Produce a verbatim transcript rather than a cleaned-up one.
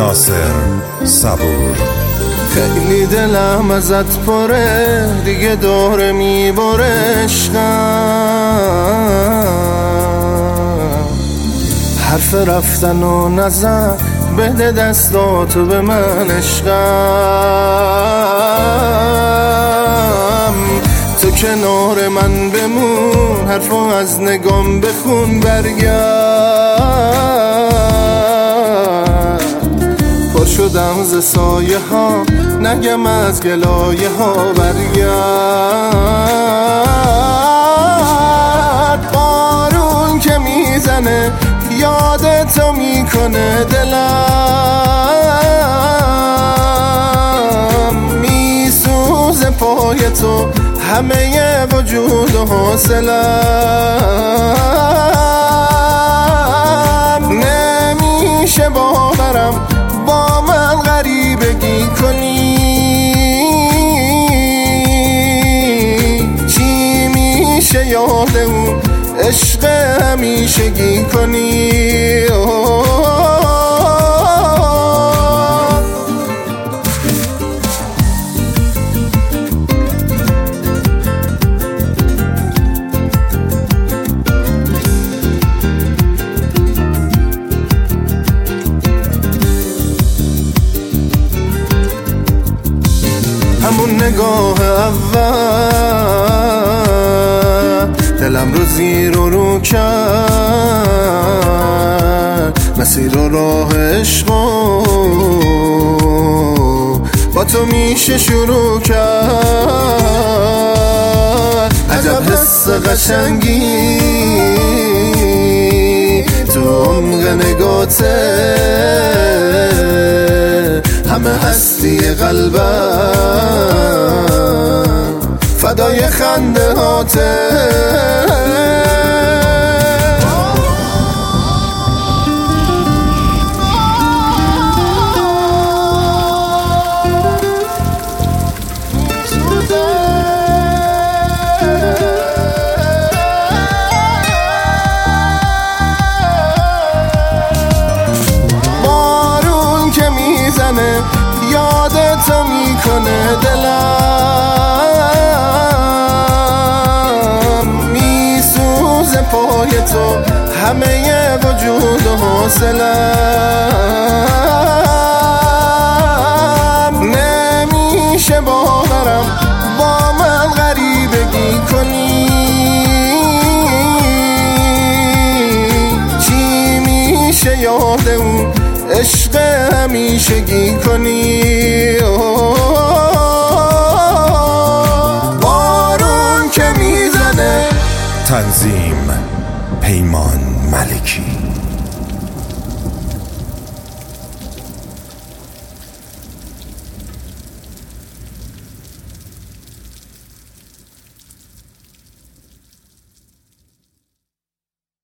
ناصر صبور. خیلی دلم ازت پره، دیگه داره میبره عشقم. حرف رفتن و نزن، بده دستاتو به من عشقم. تو کنار من بمون، حرفو از نگام بخون برگرد. پر شدم ز سایه ها، نگم از گلایه ها برگرد. بارون که میزنه یادتو میکنه دلم. میسوزه پای تو همه وجود و حوصله‌ام. نمیشه باورم با من غریبگی کنی. چی میشه یاد اون عشق همیشگی کنی. همون نگاه اول دلم رو زیر و رو کرد. مسیر و راه عشقو با تو میشه شروع کرد. عجب حس قشنگی تو عمق نگاته، همه هستی قلبم فدای خنده هاته. بارون که میزنه یادتو میکنه دلم. میسوزه پای تو همه وجود و حوصله‌ام. نمیشه باورم با من غریبگی کنی. چی میشه یاد اون عشق همیشگی کنی. بارون که میزنه. تنظیم پیمان ملکی.